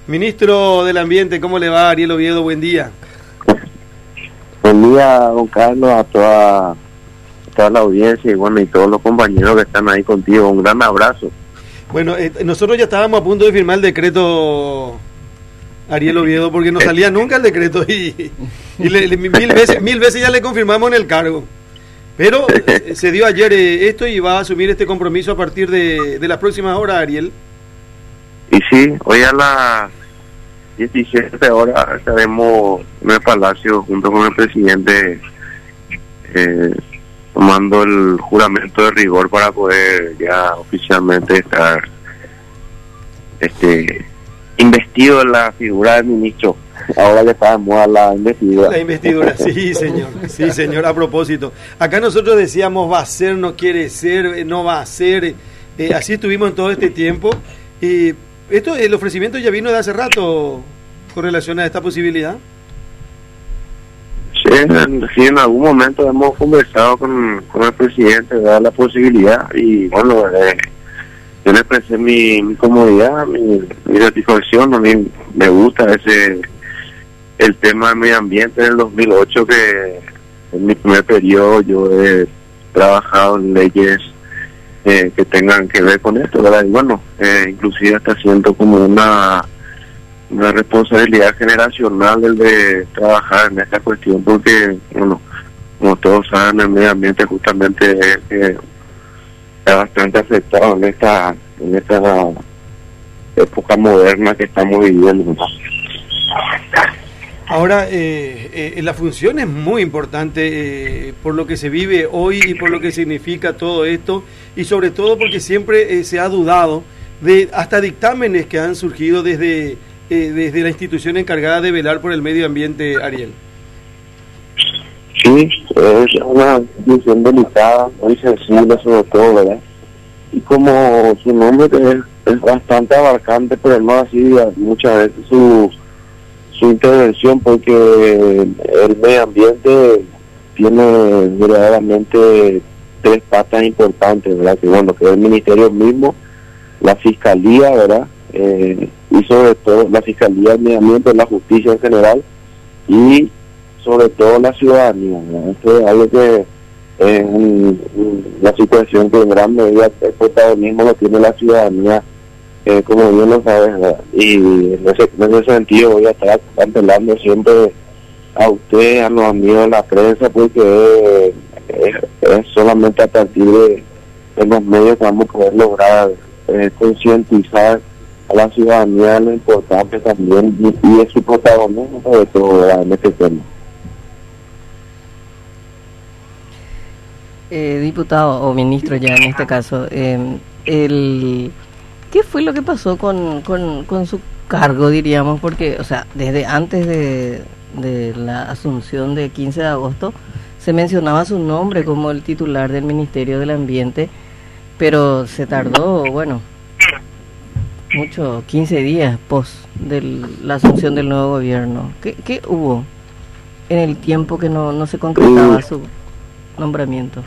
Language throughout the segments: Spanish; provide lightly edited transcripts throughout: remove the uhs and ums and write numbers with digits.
Ministro del Ambiente, ¿cómo le va? Ariel Oviedo, buen día. Buen día, don Carlos, a toda la audiencia y bueno, y todos los compañeros que están ahí contigo. Un gran abrazo. Bueno, nosotros ya estábamos a punto de firmar el decreto, Ariel Oviedo, porque no salía nunca el decreto y mil veces ya le confirmamos en el cargo. Pero se dio ayer esto y va a asumir este compromiso a partir de las próximas horas, Ariel. Y sí, hoy a las 17 horas estaremos en el Palacio junto con el presidente tomando el juramento de rigor para poder ya oficialmente estar investido en la figura del ministro. Ahora que está de moda la investidura. La investidura, sí señor, a propósito. Acá nosotros decíamos va a ser, no quiere ser, no va a ser, así estuvimos en todo este tiempo. El ofrecimiento ya vino de hace rato con relación a esta posibilidad. Sí, en algún momento hemos conversado con el presidente de dar la posibilidad y bueno, yo le expresé mi comodidad, mi satisfacción. A mí me gusta el tema del medio ambiente. En el 2008, que en mi primer periodo yo he trabajado en leyes que tengan que ver con esto, ¿verdad? Y bueno, inclusive está siendo como una responsabilidad generacional el de trabajar en esta cuestión, porque bueno, como todos saben, el medio ambiente justamente está bastante afectado en esta época moderna que estamos viviendo. Ahora, la función es muy importante por lo que se vive hoy y por lo que significa todo esto, y sobre todo porque siempre se ha dudado de hasta dictámenes que han surgido desde la institución encargada de velar por el medio ambiente, Ariel. Sí, es una institución delicada, muy sensible sobre todo, ¿verdad? Y como su nombre es bastante abarcante, pero no así muchas veces su intervención, porque el medio ambiente tiene verdaderamente tres patas importantes, ¿verdad? Que bueno, que es el ministerio mismo, la fiscalía, ¿verdad? Y sobre todo la Fiscalía del Medio Ambiente, la justicia en general y sobre todo la ciudadanía, ¿verdad? Esto es algo que es una situación que en gran medida el protagonismo lo tiene la ciudadanía, como bien lo sabes, ¿verdad? Y en ese sentido voy a estar apelando siempre a usted, a los amigos de la prensa, porque es solamente a partir de los medios que vamos a poder lograr concientizar a la ciudadanía lo importante también y de su protagonismo sobre todo, ¿verdad?, en este tema. Diputado o ministro ya en este caso, ¿qué fue lo que pasó con su cargo, diríamos? Porque, o sea, desde antes de la asunción de 15 de agosto se mencionaba su nombre como el titular del Ministerio del Ambiente, pero se tardó, bueno, mucho, 15 días post de la asunción del nuevo gobierno. ¿Qué hubo en el tiempo que no se concretaba su nombramiento?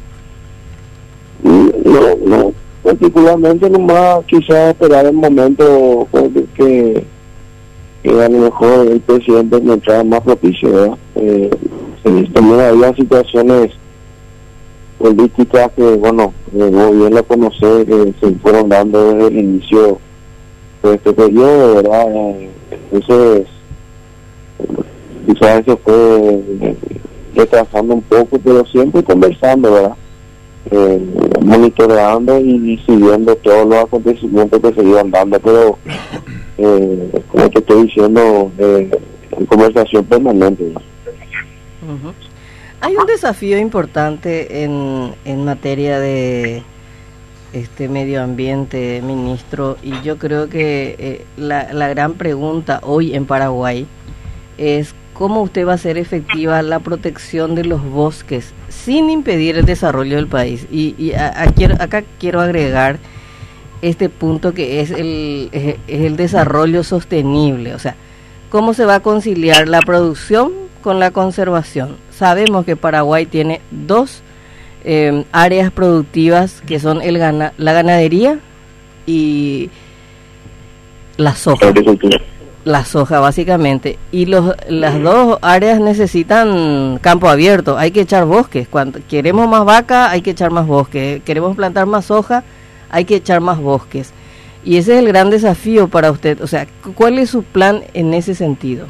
No, particularmente nomás quizás esperar el momento que a lo mejor el presidente encontrara más propicio, ¿verdad? También había situaciones políticas que, bueno, el gobierno conoce, que se fueron dando desde el inicio de este periodo, ¿verdad? Entonces, quizás eso fue retrasando un poco, pero siempre conversando, ¿verdad? Monitoreando y siguiendo todos los acontecimientos que se iban dando, pero como te estoy diciendo, en conversación permanente. Uh-huh. Hay un desafío importante en materia de medio ambiente, ministro, y yo creo que la gran pregunta hoy en Paraguay es cómo usted va a hacer efectiva la protección de los bosques sin impedir el desarrollo del país. Y acá quiero agregar este punto que es el desarrollo sostenible. O sea, ¿cómo se va a conciliar la producción con la conservación? Sabemos que Paraguay tiene dos áreas productivas que son la ganadería y La soja. La soja, básicamente. Y las dos áreas necesitan campo abierto. Hay que echar bosques. Cuando queremos más vaca, hay que echar más bosques. Queremos plantar más soja, hay que echar más bosques. Y ese es el gran desafío para usted. O sea, ¿cuál es su plan en ese sentido?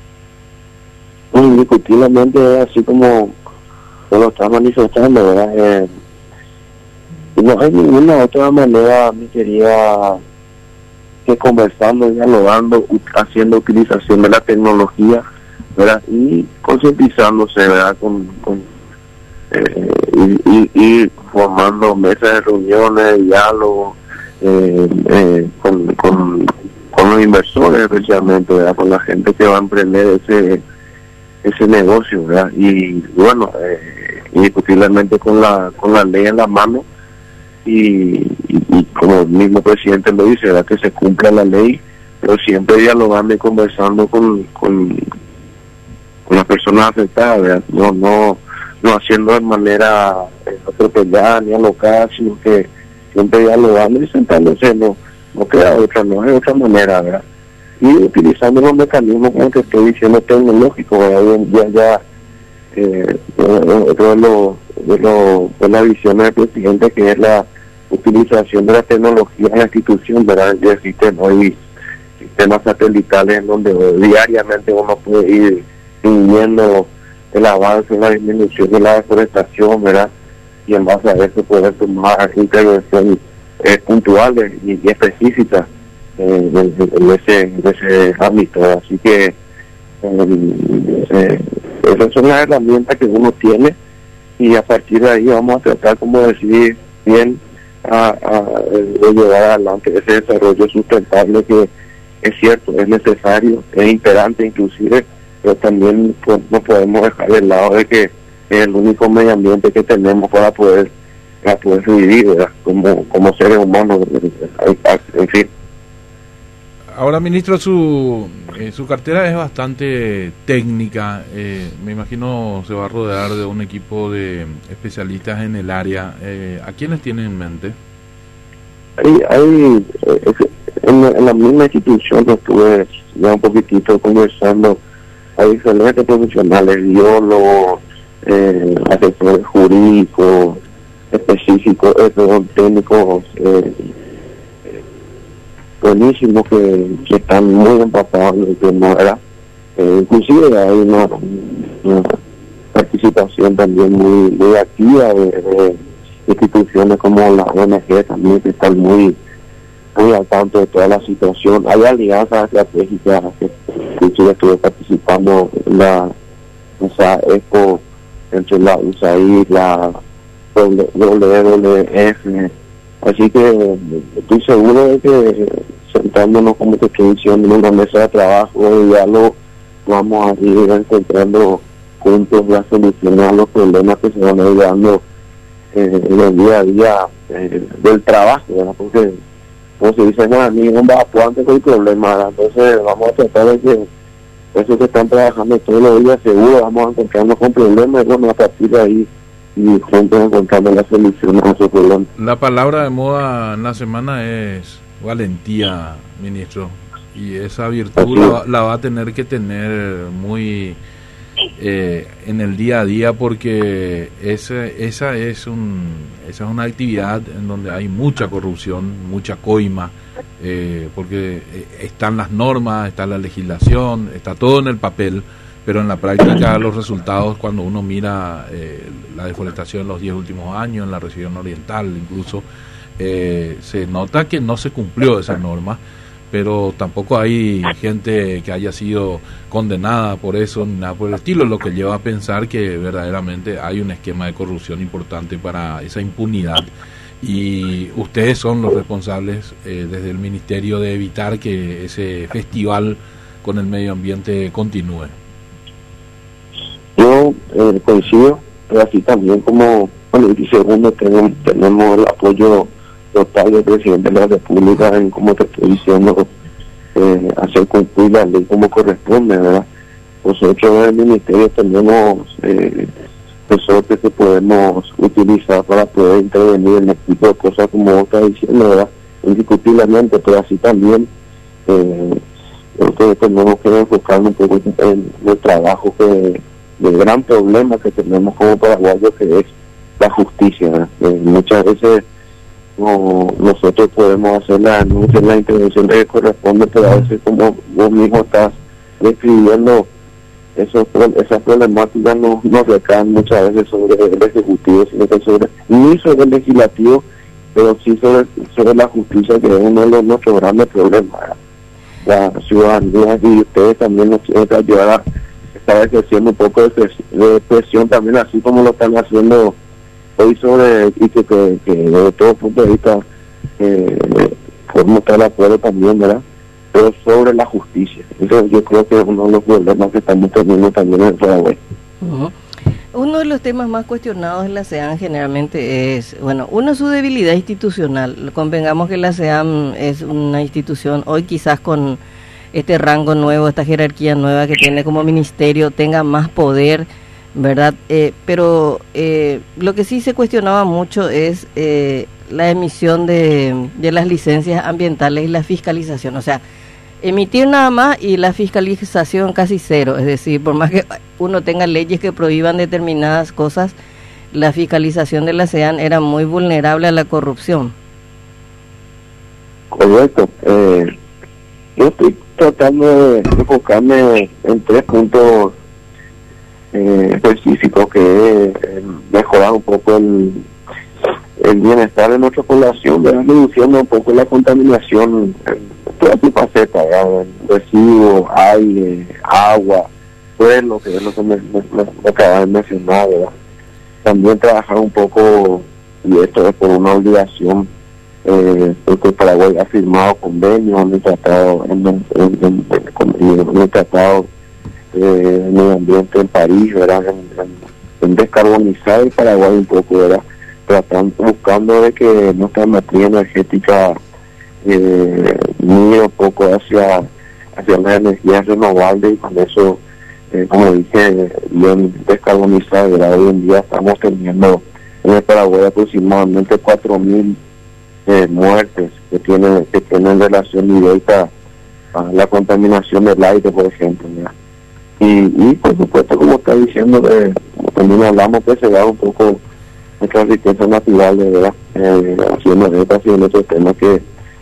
Indiscutiblemente, así como lo está manifestando, ¿verdad? No hay ninguna otra manera, mi querida, que conversando, dialogando, haciendo utilización de la tecnología, ¿verdad? Y concientizándose, ¿verdad? Y formando mesas de reuniones, diálogos, con los inversores especialmente, ¿verdad? Con la gente que va a emprender ese negocio, ¿verdad? Y bueno, indiscutiblemente con la ley en la mano, y como el mismo presidente lo dice, ¿verdad? Que se cumpla la ley, pero siempre dialogando y conversando con las personas afectadas, ¿verdad? No haciendo de manera atropellada ni alocada, sino que siempre dialogando y sentándose. No queda otra, no hay otra manera, ¿verdad? Y utilizando los mecanismos, como te estoy diciendo, tecnológicos, ¿verdad? Hoy en día ya otro de las visiones del presidente, que es la utilización de la tecnología en la institución, ¿verdad? Ya existen hoy sistemas satelitales en donde diariamente uno puede ir viendo el avance en la disminución de la deforestación, ¿verdad? Y en base a eso poder tomar intervenciones puntuales y específicas en ese ámbito. Así que esas son las herramientas que uno tiene, y a partir de ahí vamos a tratar, como decir, bien de llevar adelante ese desarrollo sustentable que es cierto, es necesario, es imperante inclusive, pero también no podemos dejar de lado de que es el único medio ambiente que tenemos para poder vivir, ¿verdad? Como seres humanos, en fin. Ahora, ministro, su cartera es bastante técnica. Me imagino se va a rodear de un equipo de especialistas en el área. ¿A quiénes tiene en mente? En la misma institución estuve ya un poquitito conversando. Hay diferentes profesionales, biólogos, asesores jurídicos, específicos, técnicos, buenísimos que están muy empapados en el tema, ¿verdad? Inclusive hay una participación también muy activa de instituciones como la ONG también, que están muy al tanto de toda la situación. Hay alianzas estratégicas que inclusive estuve participando en la EXPO entre la USAID, la WWF. Así que estoy seguro de que sentándonos, como te estoy diciendo, en una mesa de trabajo, de diálogo, vamos a ir encontrando juntos las soluciones a los problemas que se van a ir dando en el día a día del trabajo, ¿verdad? Porque, como se dice, bueno, ni un antes con el problema, ¿verdad? Entonces vamos a tratar de que esos que están trabajando todos los días, seguro vamos a encontrarnos con problemas, y bueno, a partir de ahí y juntos encontrando la solución a esos problemas. La palabra de moda en la semana es valentía, ministro, y esa virtud la va a tener que tener muy en el día a día, porque esa es una actividad en donde hay mucha corrupción, mucha coima, porque están las normas, está la legislación, está todo en el papel, pero en la práctica los resultados, cuando uno mira la deforestación en los 10 últimos años en la región oriental incluso, se nota que no se cumplió esa norma, pero tampoco hay gente que haya sido condenada por eso ni nada por el estilo, lo que lleva a pensar que verdaderamente hay un esquema de corrupción importante para esa impunidad, y ustedes son los responsables desde el ministerio de evitar que ese festival con el medio ambiente continúe. Yo coincido, pero así también como y segundo tenemos el apoyo total del presidente de la República en, como te estoy diciendo, hacer cumplir la ley como corresponde, ¿verdad? Nosotros en el ministerio tenemos resortes que podemos utilizar para poder intervenir en este tipo de cosas, como vos estás diciendo, ¿verdad? Indiscutiblemente, pero así también Creo que tenemos que enfocarnos un poco en el trabajo del gran problema que tenemos como paraguayos, que es la justicia, ¿verdad? Muchas veces nosotros podemos hacer la denuncia en la intervención que corresponde, pero a veces, como vos mismo estás describiendo, esas problemáticas nos recaen muchas veces sobre el Ejecutivo, sino que ni sobre el Legislativo, pero sí sobre la justicia, que es uno de nuestros grandes problemas, ¿verdad? La ciudadanía, y ustedes también nos tienen que ayudar a estar ejerciendo un poco de presión también, así como lo están haciendo hoy sobre, y que desde todo punto de vista podemos estar de acuerdo también, ¿verdad? Pero sobre la justicia. Eso yo creo que es uno de los problemas que estamos teniendo también en el Paraguay. Uno de los temas más cuestionados en la SEAM generalmente es, bueno, uno, su debilidad institucional. Convengamos que la SEAM es una institución, hoy quizás con este rango nuevo, esta jerarquía nueva que tiene como ministerio, tenga más poder, ¿verdad? Pero lo que sí se cuestionaba mucho es la emisión de las licencias ambientales y la fiscalización. O sea, emitir nada más y la fiscalización casi cero. Es decir, por más que uno tenga leyes que prohíban determinadas cosas, la fiscalización de la SEAM era muy vulnerable a la corrupción. Correcto. Yo estoy tratando de enfocarme en 3 puntos específicos, que es mejorar un poco el bienestar de nuestra población, reduciendo un poco la contaminación en todas sus facetas, residuos, aire, agua, suelo, que es lo que me acabas de mencionar, ¿verdad? También trabajar un poco, y esto es por una obligación, porque Paraguay ha firmado convenios en el tratado, en el tratado de medio ambiente en París, ¿verdad? En descarbonizar el Paraguay un poco, ¿verdad? Buscando de que nuestra matriz energética mire un poco hacia las energías renovables, y con eso, como dije, bien descarbonizar, ¿verdad? Hoy en día estamos teniendo en el Paraguay aproximadamente 4.000 muertes que tienen relación directa a la contaminación del aire, por ejemplo, ¿verdad? Y por supuesto, como está diciendo, también hablamos que se da un poco nuestras riquezas naturales, ¿verdad? Haciendo énfasis en otros temas que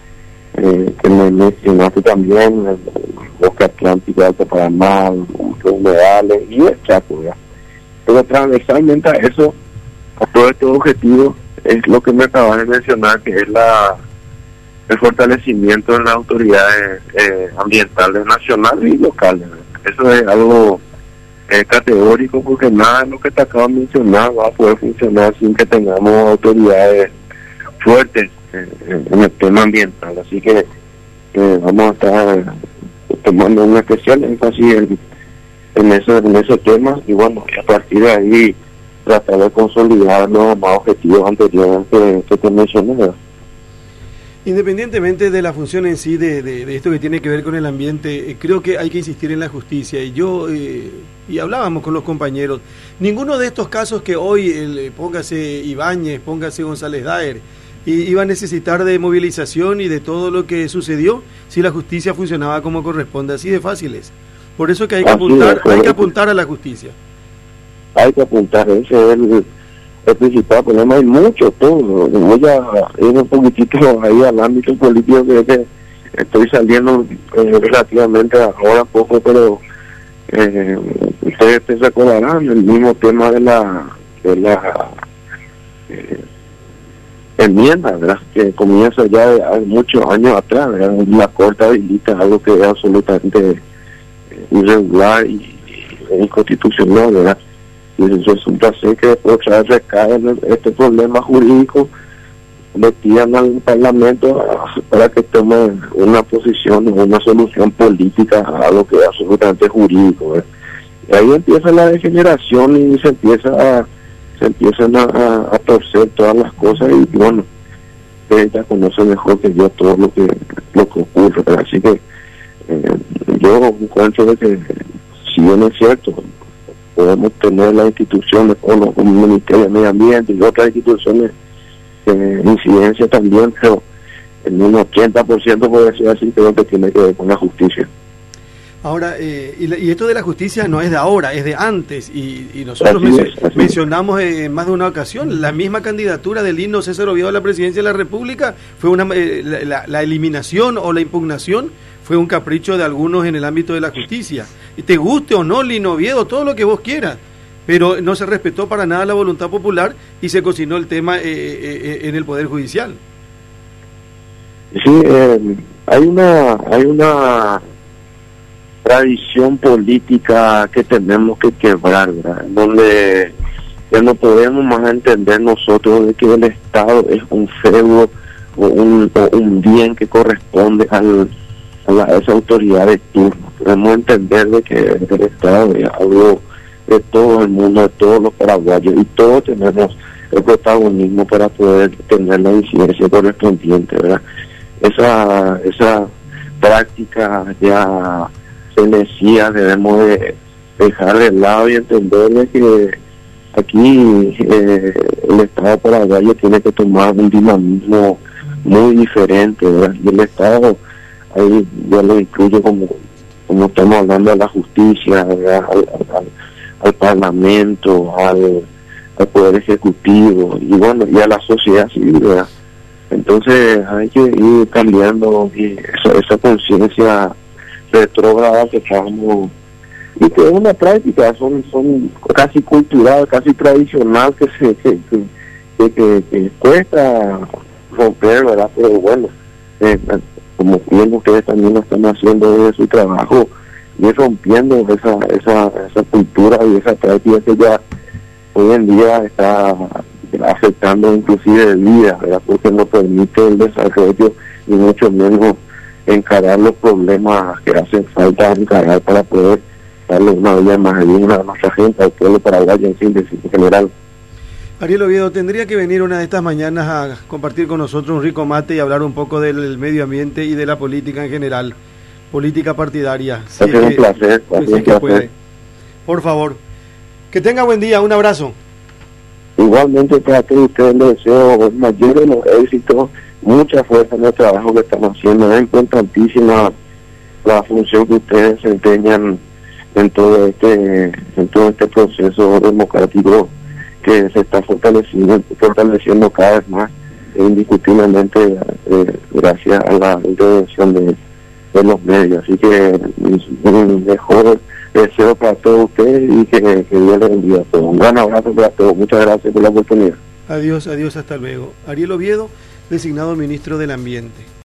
me mencionaste también, el bosque atlántico, Alto Paraná, los humedales y el Chaco, ¿verdad? Pero transversalmente a eso, a todo este objetivo, es lo que me acabas de mencionar, que es el fortalecimiento de las autoridades ambientales nacionales y locales, ¿verdad? Eso es algo categórico, porque nada de lo que te acabo de mencionar va a poder funcionar sin que tengamos autoridades fuertes en el tema ambiental. Así que vamos a estar tomando un especial énfasis en ese tema, y bueno, a partir de ahí tratar de consolidar los más objetivos anteriores que te mencioné, ¿verdad? Independientemente de la función en sí de esto que tiene que ver con el ambiente, creo que hay que insistir en la justicia. Y hablábamos con los compañeros, ninguno de estos casos que hoy, póngase Ibáñez, póngase González Daer, iba a necesitar de movilización y de todo lo que sucedió si la justicia funcionaba como corresponde. Así de fácil es. Por eso que hay que apuntar a la justicia. Hay que apuntar, ese es el principal problema. Hay mucho, todo. Voy a ir un poquitito ahí al ámbito político, que estoy saliendo relativamente ahora poco, pero ustedes se recordarán el mismo tema de la enmienda, ¿verdad? Que comienza ya de muchos años atrás, ¿verdad? La Corte habilita algo que es absolutamente irregular y inconstitucional, ¿verdad? Y resulta ser que otra vez recae en este problema jurídico, le tiran al Parlamento para que tome una posición, una solución política a algo que es absolutamente jurídico, ¿verdad? Y ahí empieza la degeneración y se empiezan a torcer todas las cosas, y bueno, ella conoce mejor que yo todo lo que ocurre, ¿verdad? Así que yo encuentro de que, si bien es cierto, podemos tener las instituciones como el Ministerio de Medio Ambiente y otras instituciones de incidencia también, pero en un 80% puede decir así, creo que tiene que ver con la justicia. Ahora, y esto de la justicia no es de ahora, es de antes, y nosotros Así mencionamos en más de una ocasión, la misma candidatura del Lino César Oviedo a la presidencia de la República fue la eliminación o la impugnación fue un capricho de algunos en el ámbito de la justicia. Y te guste o no, Lino Oviedo, todo lo que vos quieras, pero no se respetó para nada la voluntad popular y se cocinó el tema en el Poder Judicial. Sí, hay una tradición política que tenemos que quebrar, ¿verdad? Donde ya no podemos más entender nosotros de que el Estado es un feudo o un bien que corresponde a esa autoridad de turno. Podemos entender de que el Estado es algo de todo el mundo, de todos los paraguayos, y todos tenemos el protagonismo para poder tener la incidencia correspondiente, ¿verdad? Esa práctica ya se decía, debemos de dejar de lado y entender de que aquí el Estado paraguayo tiene que tomar un dinamismo muy diferente, ¿verdad? Y el Estado ahí yo lo incluyo como estamos hablando de la justicia, ¿verdad? Al Parlamento, al Poder Ejecutivo y bueno, y a la sociedad civil, ¿verdad? Entonces hay que ir cambiando esa conciencia retrógrada que estamos, y que es una práctica, son casi cultural, casi tradicional, que cuesta romper, ¿verdad? Pero bueno, como bien ustedes también lo están haciendo desde su trabajo, y rompiendo esa cultura y esa práctica que ya hoy en día está afectando inclusive vidas, ¿verdad? Porque no permite el desarrollo y mucho menos encarar los problemas que hacen falta encarar para poder darle una vida más digna a nuestra gente, al pueblo paraguayo en síntesis en general. Ariel Oviedo, tendría que venir una de estas mañanas a compartir con nosotros un rico mate y hablar un poco del medio ambiente y de la política en general, política partidaria. Ha sido un placer, puede. Por favor, que tenga buen día, un abrazo. Igualmente para todos ustedes les deseo mayor de los éxitos, mucha fuerza en el trabajo que están haciendo. Es importantísima la función que ustedes desempeñan en todo este proceso democrático que se está fortaleciendo cada vez más, indiscutiblemente gracias a la intervención de los medios. Así que un mejor deseo para todos ustedes y que Dios les bendiga a todos. Un gran abrazo para todos. Muchas gracias por la oportunidad. Adiós, hasta luego. Ariel Oviedo, designado ministro del Ambiente.